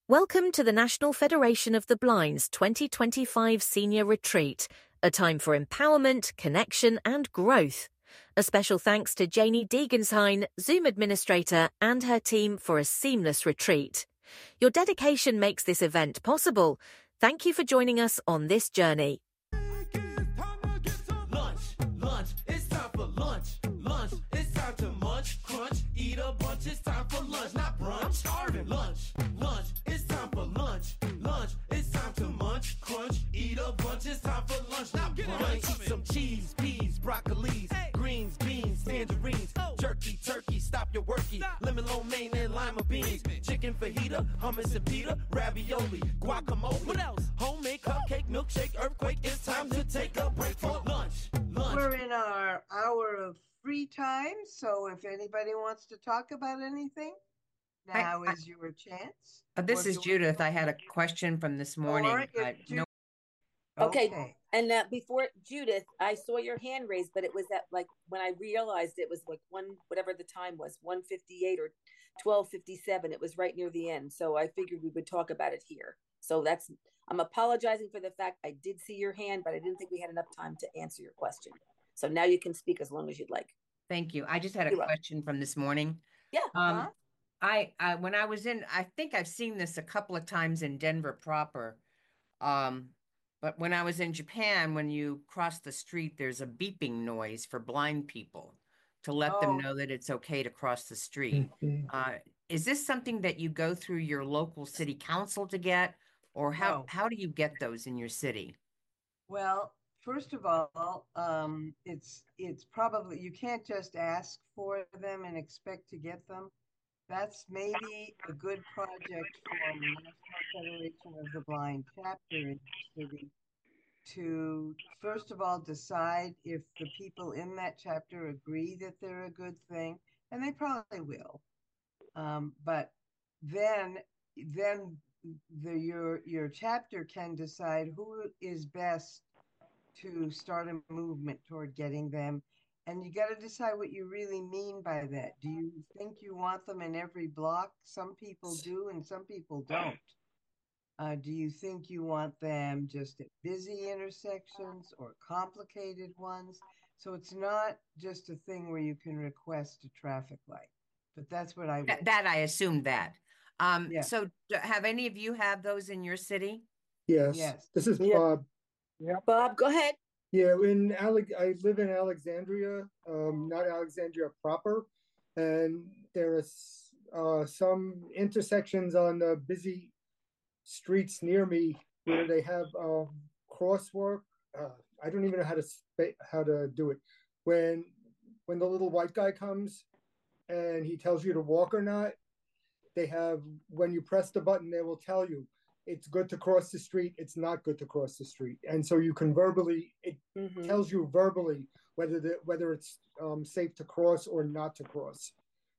Welcome to the National Federation of the Blind's 2025 Senior Retreat, a time for empowerment, connection and growth. A special thanks to Janie Degenshine, Zoom administrator, and her team for a seamless retreat. Your dedication makes this event possible. Thank you for joining us on this journey. It's time for lunch. It's time to munch, crunch, eat a bunch. It's time for lunch, not brunch. Starving. Lunch. It's time for lunch. It's time to munch, crunch, eat a bunch. It's time for lunch, not brunch. Eat some cheese, peas, broccolis, greens, beans, tangerines, jerky, turkey. Stop your worky. Lemon lo mein and lima beans, chicken fajita, hummus and pita, ravioli, guacamole. What else? Homemade cupcake, milkshake, earthquake. It's time to take a break for lunch. We're in our hour of free time, so if anybody wants to talk about anything, now is your chance. This is Judith. I had a question from this morning. Okay. And before Judith, I saw your hand raised, but it was at like when I realized it was like whatever the time was, 1:58 or 12:57. It was right near the end. So I figured we would talk about it here. So I'm apologizing for the fact I did see your hand, but I didn't think we had enough time to answer your question. So now you can speak as long as you'd like. Thank you. I just had a question from this morning. Yeah. I when I was in, I think I've seen this a couple of times in Denver proper. But when I was in Japan, when you cross the street, there's a beeping noise for blind people to let them know that it's okay to cross the street. Is this something that you go through your local city council to get, or how do you get those in your city? Well, first of all, it's probably, you can't just ask for them and expect to get them. That's maybe a good project for the National Federation of the Blind chapter in your city to, first of all, decide if the people in that chapter agree that they're a good thing, and they probably will. But then your chapter can decide who is best to start a movement toward getting them. And you got to decide what you really mean by that. Do you think you want them in every block? Some people do and some people don't. Do you think you want them just at busy intersections or complicated ones? So it's not just a thing where you can request a traffic light, but that's what I would. That I assumed that. So have any of you have those in your city? Yes. This is Bob. Yeah. Bob, go ahead. Yeah, I live in Alexandria, not Alexandria proper, and there are some intersections on the busy streets near me where they have crosswalk. I don't even know how to do it. When the little white guy comes and he tells you to walk or not, they have, when you press the button, they will tell you it's good to cross the street, it's not good to cross the street. And so you can tells you verbally whether it's safe to cross or not to cross.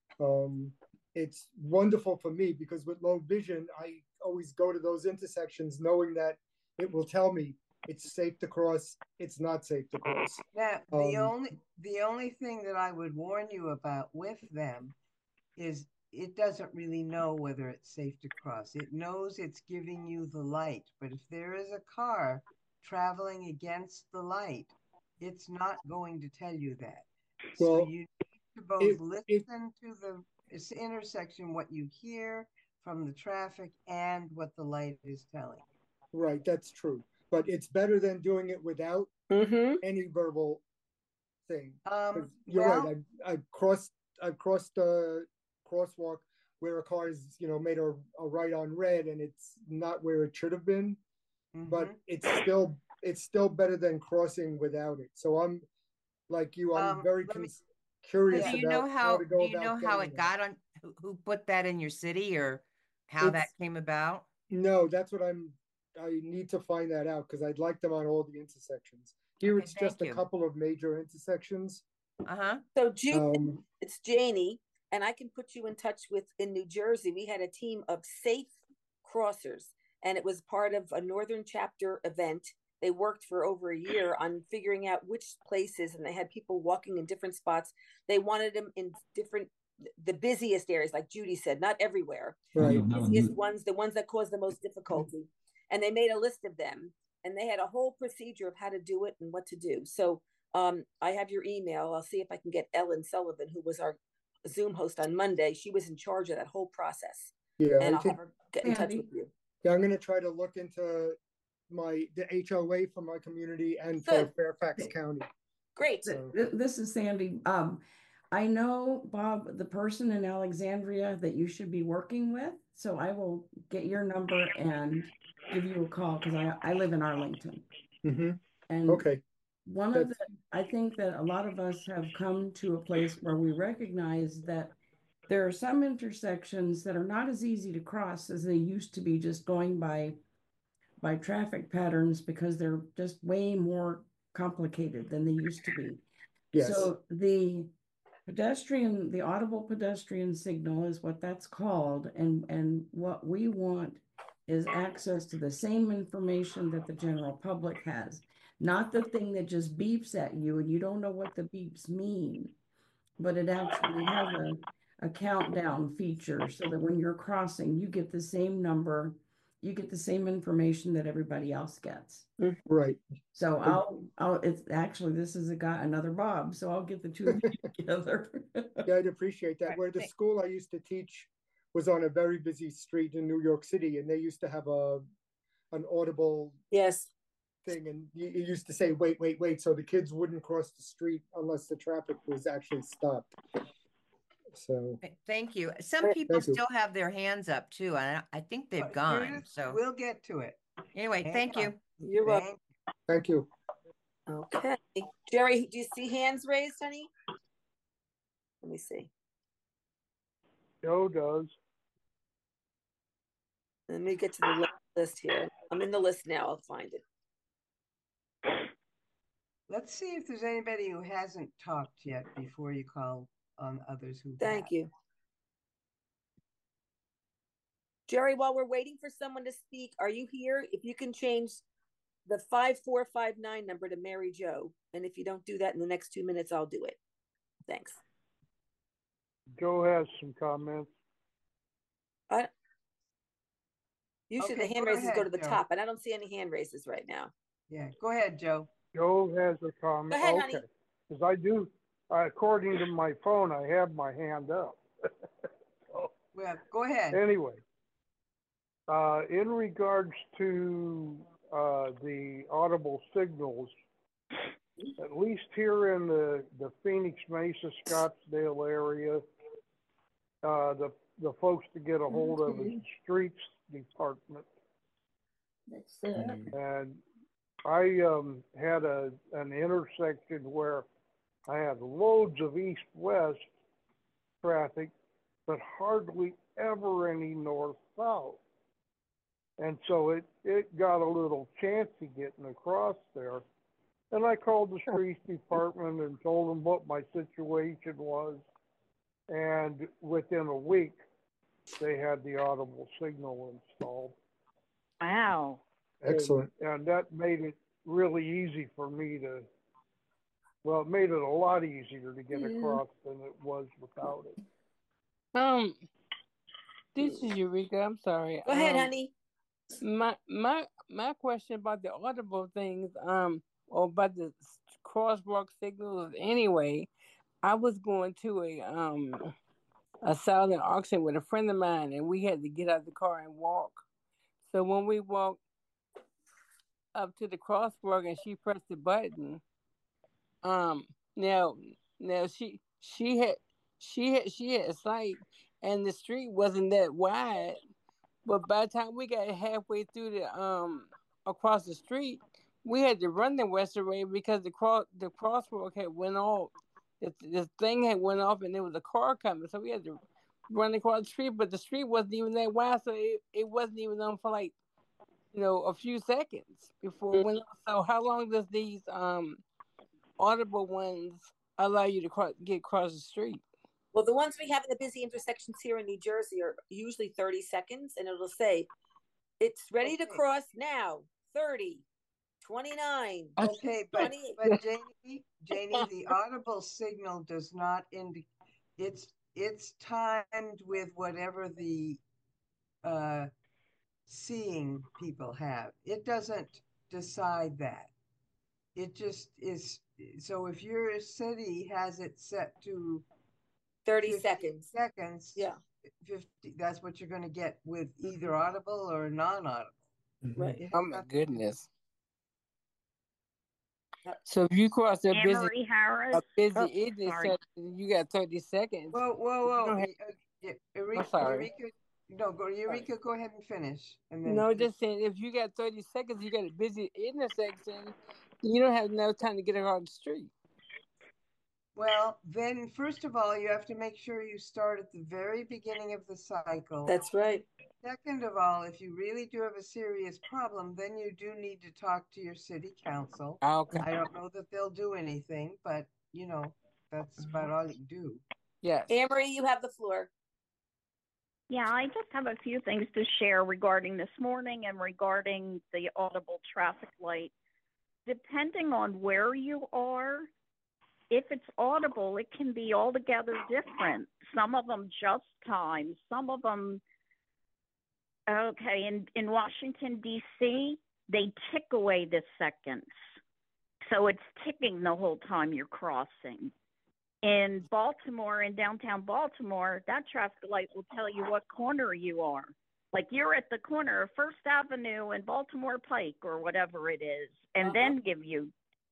It's wonderful for me because with low vision, I always go to those intersections knowing that it will tell me it's safe to cross, it's not safe to cross. Now, the only thing that I would warn you about with them is it doesn't really know whether it's safe to cross. It knows it's giving you the light, but if there is a car traveling against the light, it's not going to tell you that. Well, so you need to both listen to the intersection, what you hear from the traffic and what the light is telling you. Right, that's true. But it's better than doing it without any verbal thing. You're right. I've crossed the crosswalk where a car is, made a right on red and it's not where it should have been, but it's still better than crossing without it. So I'm like you, I'm very curious. Do you know how it got on? Who put that in your city or how that came about? No, that's what I need to find that out because I'd like them on all the intersections. Here it's just a couple of major intersections. So it's Janie. And I can put you in touch with, in New Jersey, we had a team of safe crossers, and it was part of a Northern Chapter event. They worked for over a year on figuring out which places, and they had people walking in different spots. They wanted them in different the busiest areas, like Judy said, not everywhere. Right. The busiest ones, the ones that cause the most difficulty. And they made a list of them, and they had a whole procedure of how to do it and what to do. So I have your email. I'll see if I can get Ellen Sullivan, who was our Zoom host on Monday. She was in charge of that whole process. Yeah, And I I'll think, have her get in touch with you. yeah, I'm gonna try to look into the HOA for my community and for Good. Fairfax County. Great. So, This is Sandy. I know, Bob, the person in Alexandria that you should be working with. So I will get your number and give you a call because I live in Arlington. mhm, And okay, one of the, I think that a lot of us have come to a place where we recognize that there are some intersections that are not as easy to cross as they used to be, just going by traffic patterns, because they're just way more complicated than they used to be. yes, So the audible pedestrian signal is what that's called. And what we want is access to the same information that the general public has, not the thing that just beeps at you and you don't know what the beeps mean, but it actually has a countdown feature so that when you're crossing, you get the same number, you get the same information that everybody else gets. right. So it's actually, this is another Bob, so I'll get the two of you together. Yeah, I'd appreciate that. Right, Where the thank- school I used to teach was on a very busy street in New York City, and they used to have an audible Yes. thing, and you used to say, wait, wait, wait, so the kids wouldn't cross the street unless the traffic was actually stopped. So, Thank you. Some Thank people you. still have their hands up too, and I think they've gone. Judith, So we'll get to it. anyway, Hang thank on. you. You're welcome. thank you. Okay. Jerry, do you see hands raised, honey? Let me see. Joe does. Let me get to the list here. I'm in the list now. I'll find it. Let's see if there's anybody who hasn't talked yet before you call on others who Thank have. you. Jerry, while we're waiting for someone to speak, are you here? If you can change the 5459 number to Mary Jo. And if you don't do that in the next 2 minutes, I'll do it. Thanks. Joe has some comments. Usually Okay, the hand go raises go ahead, to the Joe. top, and I don't see any hand raises right now. Yeah, go ahead, Joe. Joe has a comment. Go ahead, honey. Okay. Because I do, according to my phone, I have my hand up. Well, go ahead. Anyway, in regards to the audible signals, at least here in the Phoenix Mesa, Scottsdale area, the folks to get a hold of is the streets department. And I had an intersection where I had loads of east-west traffic, but hardly ever any north-south. And so it got a little chancy getting across there. And I called the streets department and told them what my situation was. And within a week, they had the audible signal installed. Wow. Excellent. And that made it really easy for me to, well, it made it a lot easier to get across than it was without it. This is Eureka. I'm sorry. Go ahead, honey. My question about the audible things, or about the crosswalk signals anyway. I was going to a silent auction with a friend of mine, and we had to get out of the car and walk. So when we walked up to the crosswalk and she pressed the button, now she had sight, and the street wasn't that wide. But by the time we got halfway through the across the street, we had to run the western way because the crosswalk had went off. The thing had went off, and there was a car coming, so we had to run across the street. But the street wasn't even that wide, so it wasn't even on for like, a few seconds before it went off. So how long does these audible ones allow you to get across the street? Well, the ones we have in the busy intersections here in New Jersey are usually 30 seconds, and it'll say, it's ready to cross now, 30, 29. Okay, but Janie, the audible signal does not indicate, it's timed with whatever the seeing people have. It doesn't decide that. It just is. So if your city has it set to 30 50 seconds. seconds, Yeah. 50, that's what you're going to get with either audible or non-audible. Right. You Oh have my to- goodness. So if you cross a busy Anne-Marie Harris. exit Sorry. section, you got 30 seconds. Whoa, whoa, You whoa. don't have- I'm sorry. Eureka, no, go, Eureka, go ahead and finish. And then No, just saying, if you got 30 seconds, you got a busy intersection, you don't have enough time to get across the street. well, then first of all, you have to make sure you start at the very beginning of the cycle. That's right. Second of all, if you really do have a serious problem, then you do need to talk to your city council. Okay. I don't know that they'll do anything, but you know, that's about all you can do. Yes. Anne-Marie, you have the floor. Yeah, I just have a few things to share regarding this morning and regarding the audible traffic light. Depending on where you are, if it's audible, it can be altogether different. Some of them just time, some of them, okay, in Washington, D.C., they tick away the seconds. So it's ticking the whole time you're crossing. In Baltimore, in downtown Baltimore, that traffic light will tell you what corner you are. Like you're at the corner of First Avenue and Baltimore Pike or whatever it is, and then give you.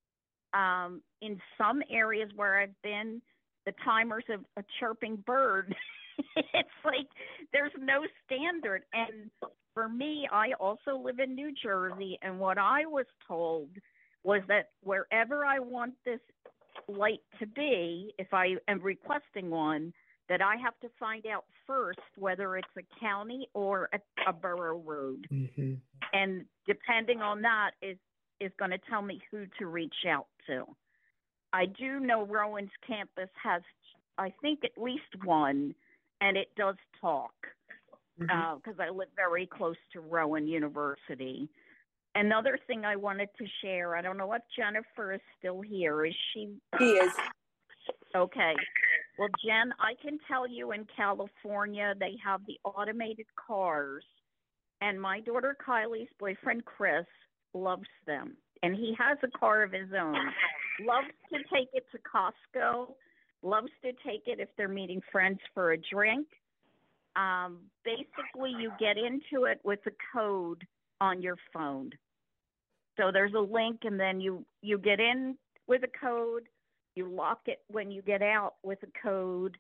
In some areas where I've been, the timer's a chirping bird. It's like there's no standard. And for me, I also live in New Jersey, and what I was told was that wherever I want this light to be, if I am requesting one, that I have to find out first whether it's a county or a borough road. Mm-hmm. And depending on that is going to tell me who to reach out to. I do know Rowan's campus has, I think, at least one, and it does talk because I live very close to Rowan University. Another thing I wanted to share, I don't know if Jennifer is still here. Is she? She is. Okay. Well, Jen, I can tell you in California, they have the automated cars, and my daughter Kylie's boyfriend, Chris, loves them. And he has a car of his own. Loves to take it to Costco. Loves to take it if they're meeting friends for a drink. Basically, you get into it with a code on your phone. So there's a link, and then you get in with a code. You lock it when you get out with a code.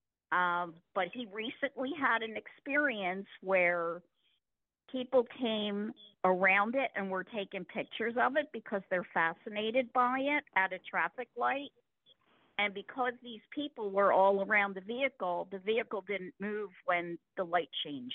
But he recently had an experience where people came around it and were taking pictures of it because they're fascinated by it at a traffic light. And because these people were all around the vehicle didn't move when the light changed.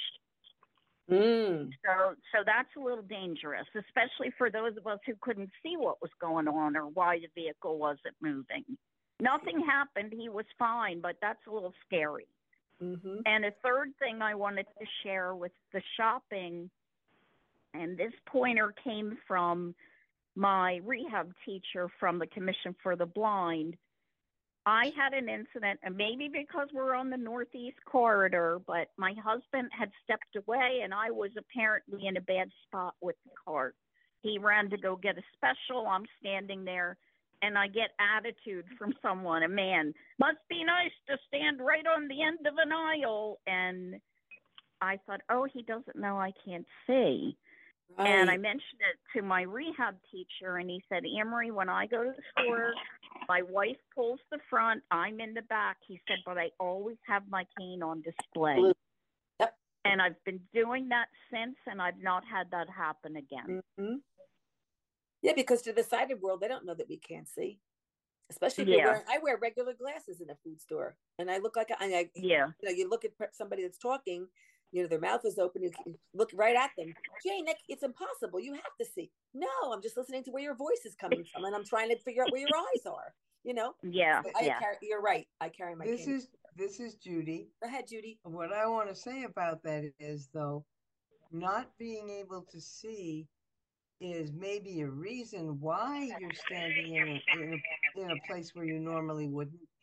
So that's a little dangerous, especially for those of us who couldn't see what was going on or why the vehicle wasn't moving. Nothing happened. He was fine, but that's a little scary. And a third thing I wanted to share with the shopping, and this pointer came from my rehab teacher from the Commission for the Blind. I had an incident, and maybe because we're on the Northeast corridor, but my husband had stepped away, and I was apparently in a bad spot with the cart. He ran to go get a special. I'm standing there, and I get attitude from someone, a man. Must be nice to stand right on the end of an aisle. And I thought, oh, he doesn't know I can't see. Right. And I mentioned it to my rehab teacher, and he said, Anne-Marie, when I go to the store, my wife pulls the front, I'm in the back. He said, but I always have my cane on display. Yep. And I've been doing that since, and I've not had that happen again. Yeah, because to the sighted world, they don't know that we can't see. Especially if I wear regular glasses in a food store, and I look like you look at somebody that's talking, their mouth is open, you look right at them. Jane, it's impossible. You have to see. No, I'm just listening to where your voice is coming from, and I'm trying to figure out where your eyes are. Yeah. You're right. I carry my cane. This is Judy. Go ahead, Judy. What I want to say about that is, though, not being able to see is maybe a reason why you're standing in a place where you normally wouldn't.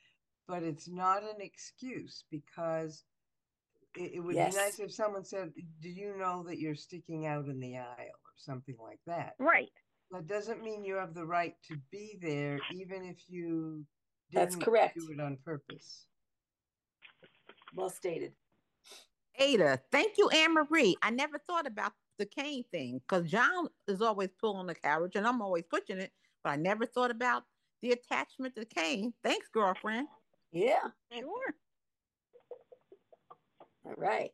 but it's not an excuse because it would be Yes. nice if someone said, "Do you know that you're sticking out in the aisle?" or something like that. Right. That doesn't mean you have the right to be there, even if you That's didn't correct. do it on purpose. Well stated. Ada, thank you, Anne Marie. I never thought about the cane thing because John is always pulling the carriage and I'm always pushing it, but I never thought about the attachment to the cane. Thanks, girlfriend. Yeah. Sure. All right.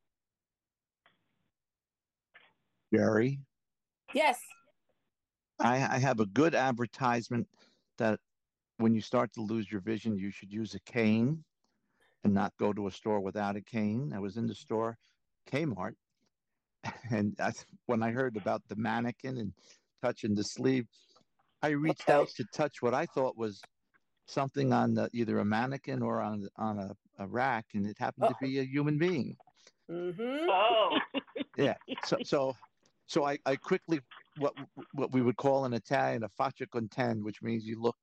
Jerry, Yes. I have a good advertisement that when you start to lose your vision, you should use a cane and not go to a store without a cane. I was in the store, Kmart, and when I heard about the mannequin and touching the sleeve, I reached Okay. out to touch what I thought was something on either a mannequin or on a rack, and it happened to Oh. be a human being. Mm-hmm. Oh. Yeah. So I quickly what we would call in Italian a faccia contend, which means you look.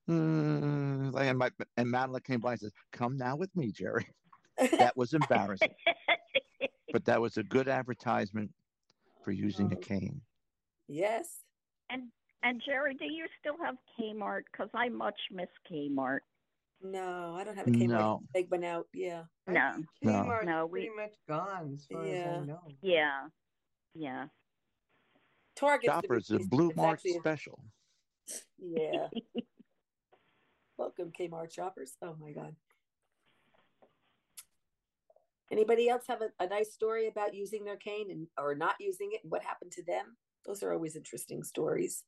And Madeline came by and says, "Come now with me, Jerry." That was embarrassing, but that was a good advertisement for using a cane. Yes. And Jerry, do you still have Kmart? Because I much miss Kmart. No, I don't have a Kmart. No, Big one out. Yeah. I No. think no. Kmart's No, pretty much gone as far as I Yeah. know. Yeah. Yeah. Target's the Shoppers, a biggest. Blue It's Mart actually special. yeah. Welcome, Kmart shoppers. Oh my God. Anybody else have a nice story about using their cane and or not using it and what happened to them? Those are always interesting stories.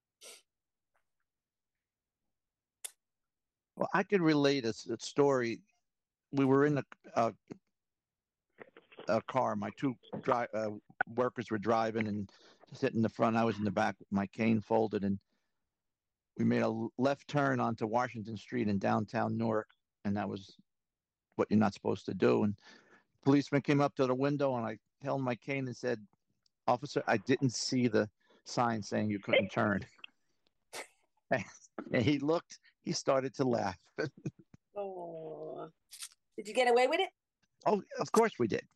Well, I could relate a story. We were in a car. My two workers were driving and sitting in the front. I was in the back with my cane folded, and we made a left turn onto Washington Street in downtown Newark, and that was what you're not supposed to do. And policeman came up to the window, and I held my cane and said, "Officer, I didn't see the sign saying you couldn't turn." And he looked. He started to laugh. Oh, did you get away with it? Oh, of course we did.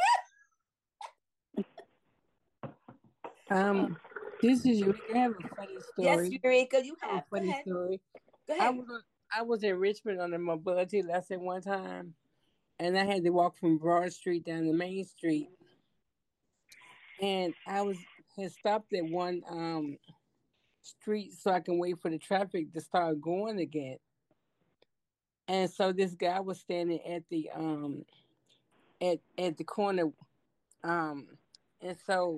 This is Eureka. I have a funny Yes, story. Eureka, you I have have. a Go funny ahead. story. Go I ahead. was in Richmond on a mobility lesson one time, and I had to walk from Broad Street down to Main Street, and had stopped at one street so I can wait for the traffic to start going again. And so this guy was standing at the at the corner, and so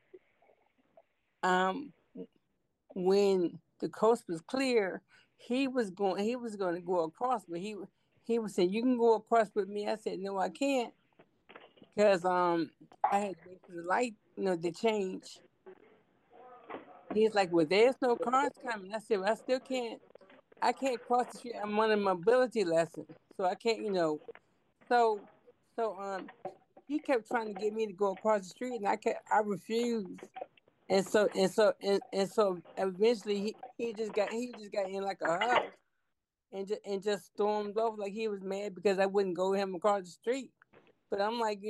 when the coast was clear, he was going to go across, but he was saying, "You can go across with me." I said, "No, I can't," because I had to wait for the light, to change. He's like, "Well, there's no cars coming." I said, "Well, I can't cross the street. I'm on a mobility lesson, so I can't, So, so he kept trying to get me to go across the street, and I refused. And so eventually he just got in like a huff and just stormed off like he was mad because I wouldn't go with him across the street. But I'm like,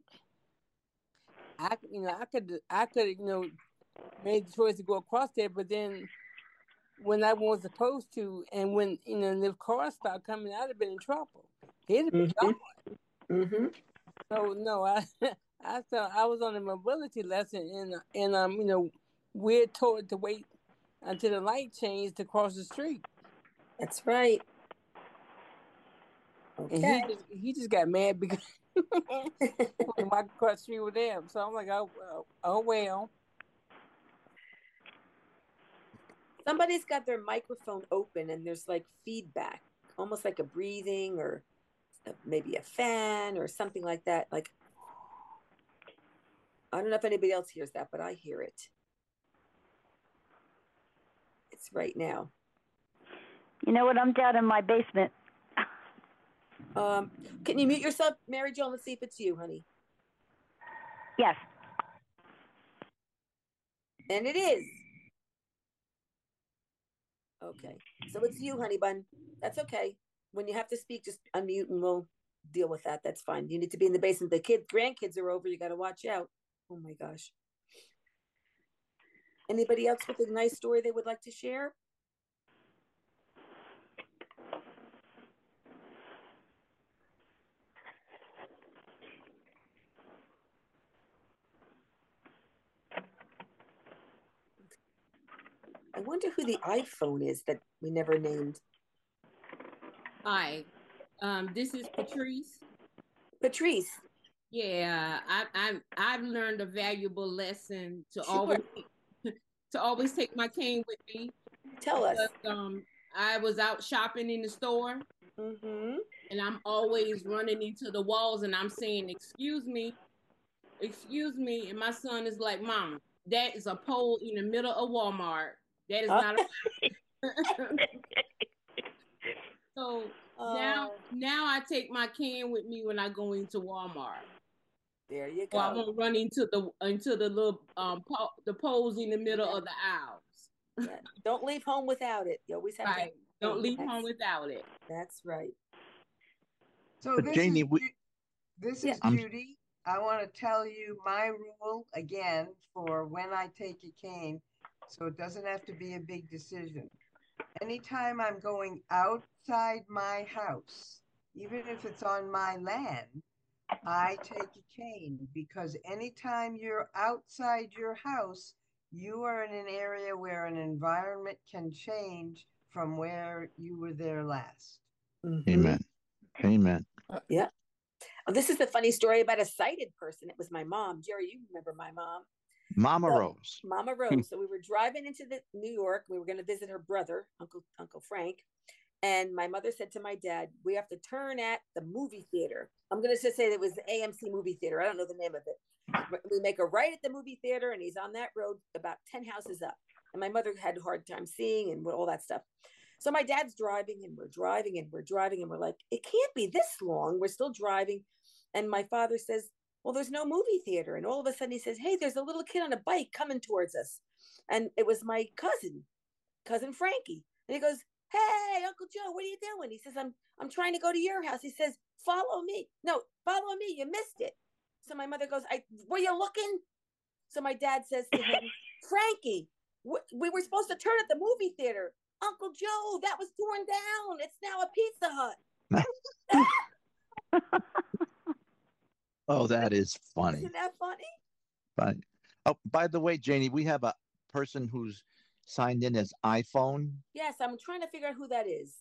I could made the choice to go across there, but then when I wasn't supposed to, and when the cars started coming, I'd have been in trouble. He'd have been gone. Mm-hmm. So no, I thought I was on a mobility lesson, and we're told to wait until the light changed to cross the street. That's right. And Okay. he just got mad because I walked across the street with them. So I'm like, oh well. Somebody's got their microphone open and there's like feedback, almost like a breathing or maybe a fan or something like that. Like, I don't know if anybody else hears that, but I hear it. It's right now. You know what? I'm down in my basement. Can you mute yourself, Mary Jo? Let's see if it's you, honey. Yes. And it is. Okay. So it's you, honey bun. That's okay. when you have to speak, just unmute and we'll deal with that. That's fine. You need to be in the basement. The grandkids are over. You got to watch out. Oh my gosh. Anybody else with a nice story they would like to share? I wonder who the iPhone is that we never named. Hi, this is Patrice. Patrice. Yeah, I've learned a valuable lesson to Sure. always take my cane with me. Tell us. I was out shopping in the store, and I'm always running into the walls, and I'm saying, excuse me," and my son is like, "Mom, that is a pole in the middle of Walmart. That is not a." So now I take my can with me when I go into Walmart. There you go. Or I won't run into the little the poles in the middle of the aisles. Yeah. Don't leave home without it. You always have to. Don't leave home without it. That's right. So But this Janie, is Judy. I want to tell you my rule again for when I take a cane, so it doesn't have to be a big decision. Anytime I'm going outside my house, even if it's on my land, I take a cane, because anytime you're outside your house, you are in an area where an environment can change from where you were there last. Amen. Amen. Yeah. This is the funny story about a sighted person. It was my mom. Jerry, you remember my mom. Mama Rose. Mama Rose. So we were driving into New York. We were going to visit her brother, Uncle Frank. And my mother said to my dad, "We have to turn at the movie theater." I'm going to just say that it was the AMC movie theater. I don't know the name of it. We make a right at the movie theater, and he's on that road about 10 houses up. And my mother had a hard time seeing and all that stuff. So my dad's driving, and we're driving, and we're driving, and we're like, it can't be this long. We're still driving. And my father says, "Well, there's no movie theater." And all of a sudden he says, "Hey, there's a little kid on a bike coming towards us." And it was my cousin Frankie. And he goes, "Hey, Uncle Joe, what are you doing?" He says, I'm trying to go to your house." He says, "Follow me." "No, follow me. You missed it." So my mother goes, "Were you looking?" So my dad says to him, "Frankie, we were supposed to turn at the movie theater. Uncle Joe, that was torn down. It's now a Pizza Hut." Oh, that is funny. Isn't that funny? Funny. Oh, by the way, Janie, we have a person who's signed in as iPhone. Yes, I'm trying to figure out who that is.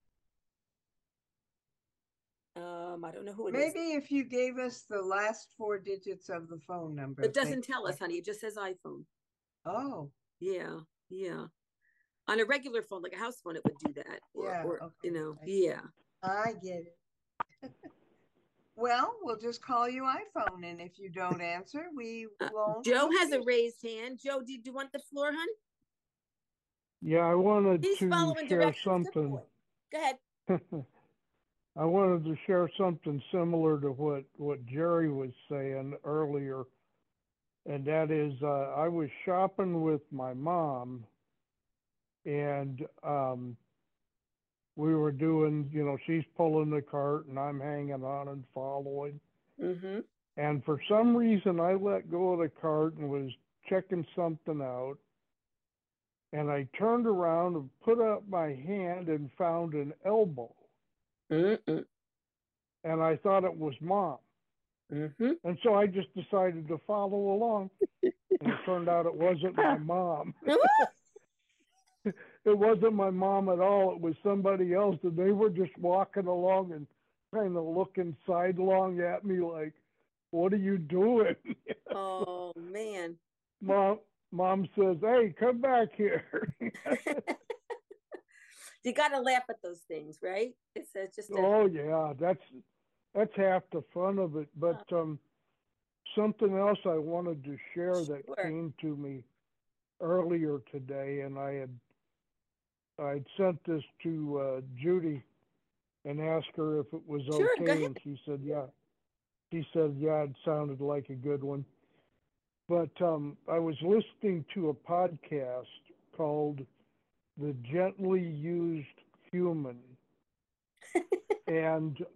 I don't know who it is. Maybe if you gave us the last 4 digits of the phone number. It doesn't tell us, honey. It just says iPhone. Oh. Yeah. On a regular phone, like a house phone, it would do that. Or okay. Yeah. I get it. Well, we'll just call you iPhone, and if you don't answer, we won't. Joe has a raised hand. Joe, do you want the floor, hon? Yeah, I wanted He's to following share directions. something. Go ahead. I wanted to share something similar to what Jerry was saying earlier, and that is I was shopping with my mom, and we were doing, she's pulling the cart and I'm hanging on and following. Mm-hmm. And for some reason, I let go of the cart and was checking something out. And I turned around and put up my hand and found an elbow. Mm-mm. And I thought it was Mom. Mm-hmm. And so I just decided to follow along. And it turned out it wasn't my mom. It wasn't my mom at all. It was somebody else. And they were just walking along and kind of looking sidelong at me like, "What are you doing?" Oh, man. Mom says, "Hey, come back here." You got to laugh at those things, right? It's just Oh, yeah. That's half the fun of it. But something else I wanted to share that came to me earlier today, and I'd sent this to Judy and asked her if it was Sure, go okay, ahead. and she said, yeah. She said, yeah, it sounded like a good one. But I was listening to a podcast called The Gently Used Human. and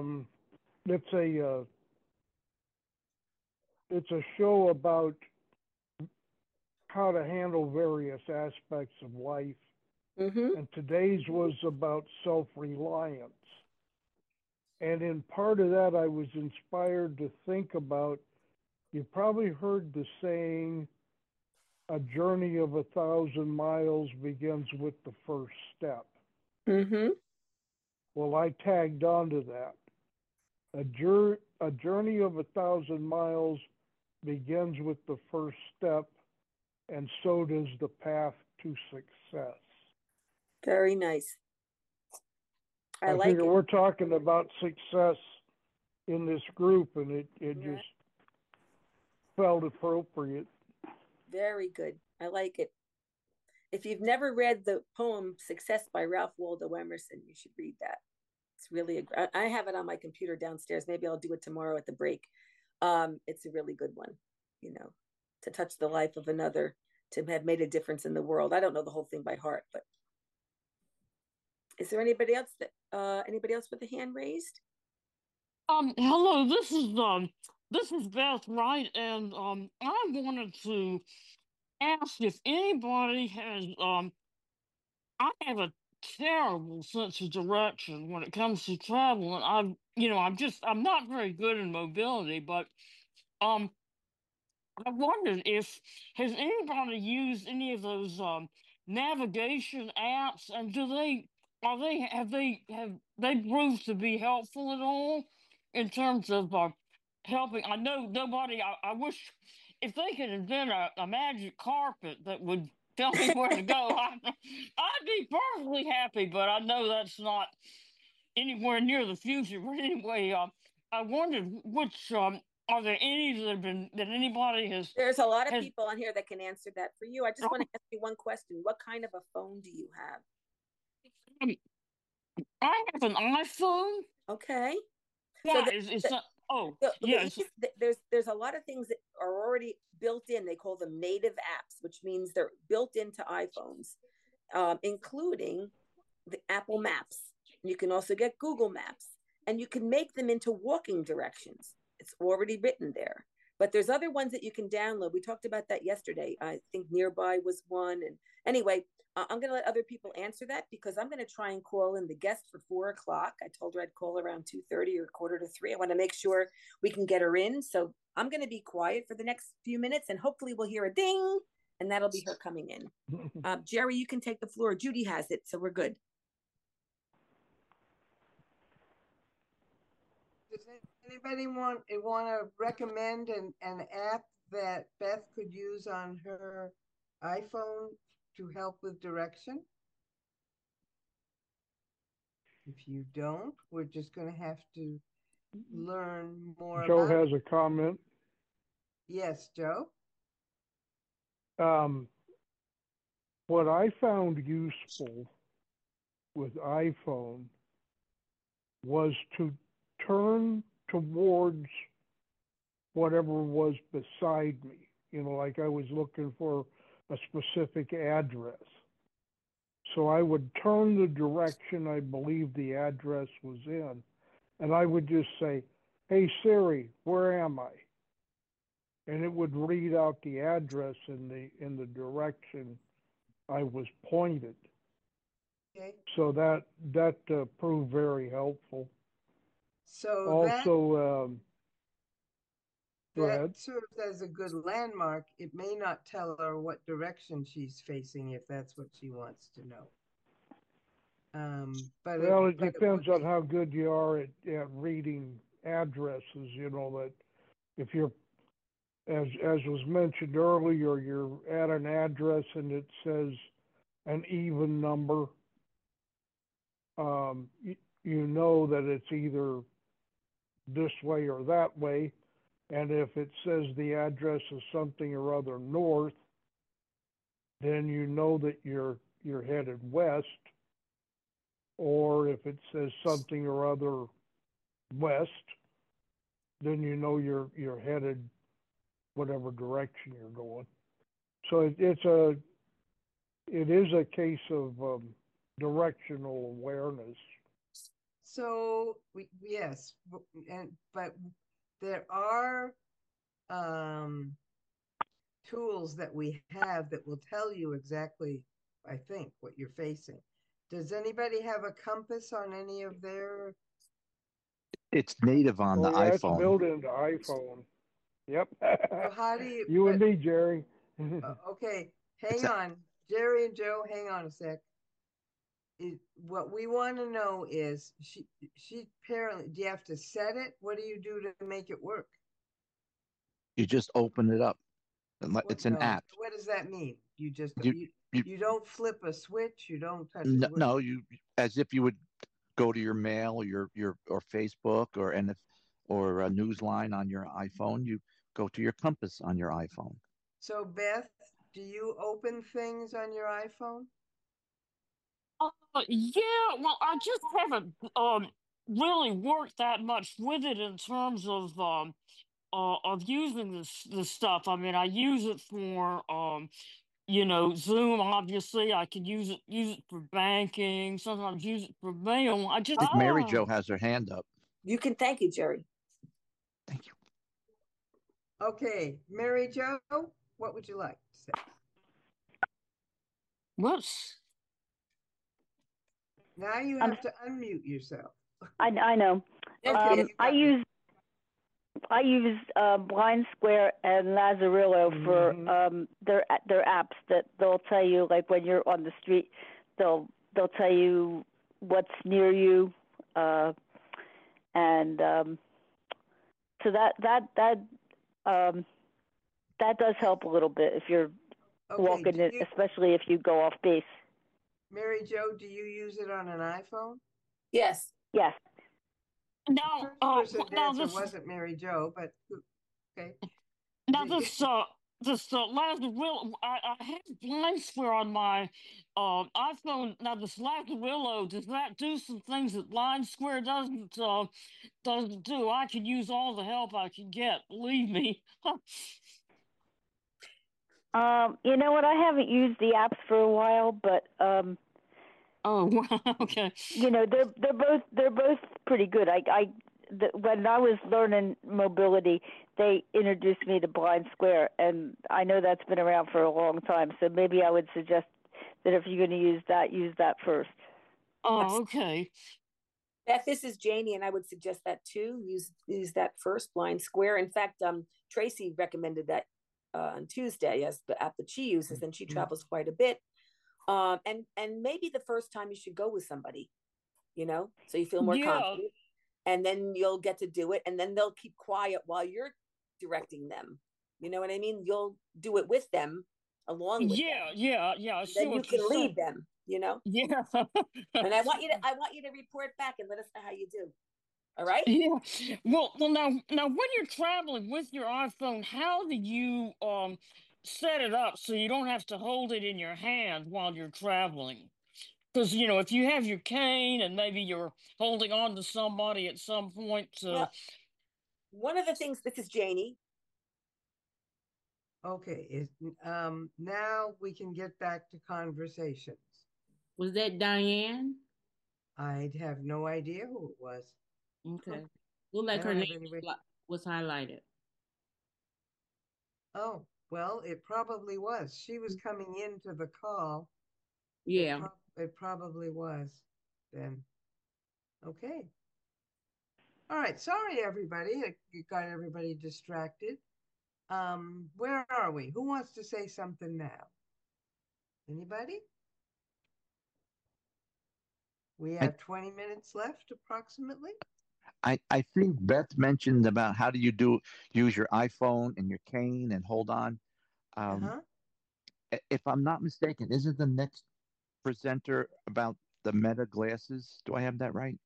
it's a show about how to handle various aspects of life. And today's was about self-reliance. And in part of that, I was inspired to think about, you probably heard the saying, a journey of 1,000 miles begins with the first step. Well, I tagged onto that. A journey of 1,000 miles begins with the first step, and so does the path to success. Very nice. I like figure it. we're talking about success in this group, and it just felt appropriate. Very good. I like it. If you've never read the poem Success by Ralph Waldo Emerson, you should read that. It's really I have it on my computer downstairs. Maybe I'll do it tomorrow at the break. It's a really good one, you know, to touch the life of another, to have made a difference in the world. I don't know the whole thing by heart, but is there anybody else with a hand raised? Hello, this is Beth Wright, and I wanted to ask if anybody has I have a terrible sense of direction when it comes to travel, and I'm not very good in mobility, but um I wondered if has anybody used any of those navigation apps, and have they proved to be helpful at all in terms of helping? I know nobody. I wish if they could invent a magic carpet that would tell me where to go, I'd be perfectly happy. But I know that's not anywhere near the future. But anyway, I wondered which are there any that anybody has? There's a lot of people on here that can answer that for you. I just want to ask you one question. What kind of a phone do you have? I have an iPhone. Okay. Yeah, yes. There's a lot of things that are already built in. They call them native apps, which means they're built into iPhones, including the Apple Maps. You can also get Google Maps, and you can make them into walking directions. It's already written there. But there's other ones that you can download. We talked about that yesterday. I think Nearby was one. And anyway, I'm going to let other people answer that because I'm going to try and call in the guest for 4 o'clock. I told her I'd call around 2:30 or 2:45. I want to make sure we can get her in. So I'm going to be quiet for the next few minutes, and hopefully we'll hear a ding, and that'll be her coming in. Jerry, you can take the floor. Judy has it, so we're good. Does anybody want to recommend an app that Beth could use on her iPhone to help with direction? If you don't, we're just going to have to learn more. Joe has a comment. Yes, Joe. What I found useful with iPhone was to turn towards whatever was beside me. You know, like I was looking for a specific address. So I would turn the direction I believe the address was in, and I would just say, "Hey Siri, where am I?" And it would read out the address in the direction I was pointed. Okay. So that proved very helpful. So also, that serves as a good landmark. It may not tell her what direction she's facing if that's what she wants to know. But it depends on how good you are at reading addresses. You know, that if you're, as was mentioned earlier, you're at an address and it says an even number, you know that it's either this way or that way. And if it says the address is something or other north, then you know that you're headed west. Or if it says something or other west, then you know you're headed whatever direction you're going. So it is a case of directional awareness. So yes, but there are tools that we have that will tell you exactly, I think, what you're facing. Does anybody have a compass on any of their? It's native on the Oh yeah, it's iPhone. built into iPhone. Yep. So how do you? You and me, Jerry. Okay, It's hang on, Jerry and Joe, hang on a sec. What we want to know is she apparently, do you have to set it? What do you do to make it work? You just open it up. It's an No, app. what does that mean? You just You you you don't flip a switch, you don't touch it. no, no, you as if you would go to your mail or your or Facebook or or a Newsline on your iPhone. You go to your compass on your iPhone. So Beth, do you open things on your iPhone? Yeah, well, I just haven't really worked that much with it in terms of using this stuff. I mean, I use it for Zoom. Obviously, I can use it for banking. Sometimes use it for mail. I I just think Mary Jo has her hand up. You can thank you, Jerry. Thank you. Okay, Mary Jo, what would you like to say? Whoops. Now you have to unmute yourself. I know. Okay, I use Blind Square and Lazarillo for their apps that they'll tell you, like when you're on the street, they'll tell you what's near you, and so that does help a little bit if you're walking it, especially if you go off base. Mary Jo, do you use it on an iPhone? Yes. Yes. Now, First person to now answer this wasn't Mary Jo, but okay. now this Lazarillo, I have Blind Square on my iPhone. Now this Lazarillo, does that do some things that Blind Square doesn't do? I can use all the help I can get. Believe me. You know what? I haven't used the apps for a while, but oh wow, okay. You know, they're both pretty good. When I was learning mobility, they introduced me to Blind Square, and I know that's been around for a long time. So maybe I would suggest that if you're going to use that first. Oh, okay. Beth, this is Janie, and I would suggest that too. Use that first, Blind Square. In fact, Tracy recommended that on Tuesday as the app that she uses, and she travels quite a bit. And maybe the first time you should go with somebody, so you feel more confident, and then you'll get to do it, and then they'll keep quiet while you're directing them. You know what I mean? You'll do it with them, along with them. Yeah. Then you can lead them. Yeah. And I want you to report back and let us know how you do. All right? Yeah. Well, now when you're traveling with your iPhone, how do you set it up so you don't have to hold it in your hand while you're traveling? Because if you have your cane and maybe you're holding on to somebody at some point. Well, one of the things. This is Janie. Okay. Now we can get back to conversations. Was that Diane? I have no idea who it was. Okay. Looked like her name was highlighted. Oh, well, it probably was. She was coming into the call. Yeah. It probably was then. Okay. All right. Sorry, everybody. It got everybody distracted. Where are we? Who wants to say something now? Anybody? We have 20 minutes left approximately. I think Beth mentioned about how do you use your iPhone and your cane and hold on. If I'm not mistaken, isn't the next presenter about the Meta glasses? Do I have that right?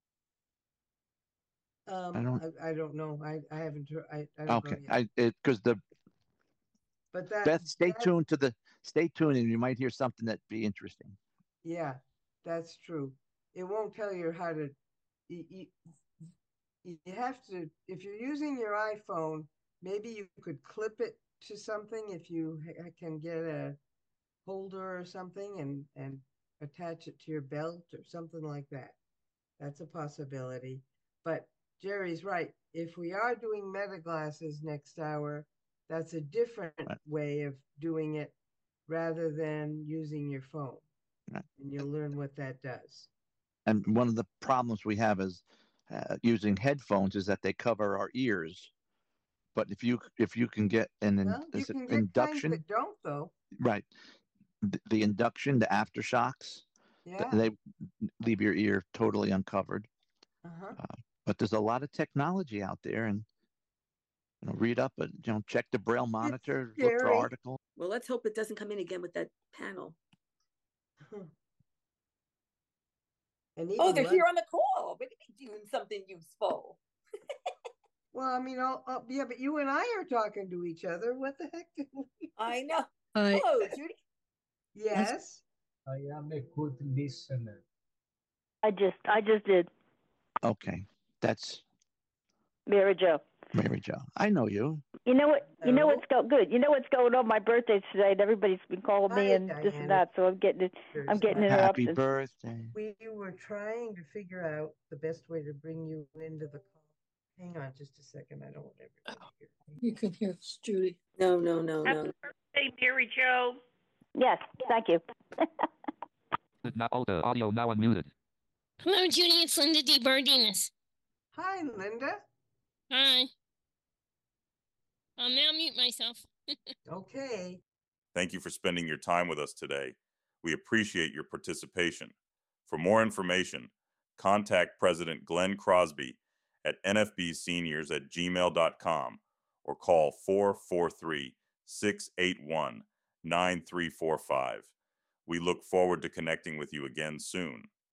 I don't know. I haven't. I don't okay. know yet. Because But that Beth, stay tuned and you might hear something that'd be interesting. Yeah, that's true. It won't tell you how to. You have to, if you're using your iPhone, maybe you could clip it to something if you can get a holder or something and attach it to your belt or something like that. That's a possibility. But Jerry's right. If we are doing meta glasses next hour, that's a different way of doing it rather than using your phone. Right. And you'll learn what that does. And one of the problems we have is using headphones is that they cover our ears. But if you can get Well, you is it can get induction, kinds that don't, though. right? The induction, the aftershocks, Yeah. they leave your ear totally uncovered. Uh-huh. But there's a lot of technology out there, and read up, check the Braille monitor, look for Scary. articles. Well, let's hope it doesn't come in again with that panel. And Oh, even they're Lon- here on the call. Maybe doing something useful. Well, I mean, yeah, but you and I are talking to each other. What the heck? I know. I Hello, Judy. Yes. I am a good listener. I just did. Okay, that's Mary Jo. Mary Jo. I know you. You know what? You know what's good. You know what's going on? My birthday's today, and everybody's been calling me Hi, and this and Diana. that. So I'm getting Happy interruptions. birthday. We were trying to figure out the best way to bring you into the call. Hang on just a second. I don't want everybody to hear. You can hear us, Judy. No. Happy birthday, Mary Jo. Yes, thank you. Audio now unmuted. Hello, Judy. It's Linda D. Bardines. Hi, Linda. Hi. I'll now mute myself. Okay. Thank you for spending your time with us today. We appreciate your participation. For more information, contact President Glenn Crosby at nfbseniors@gmail.com or call 443-681-9345. We look forward to connecting with you again soon.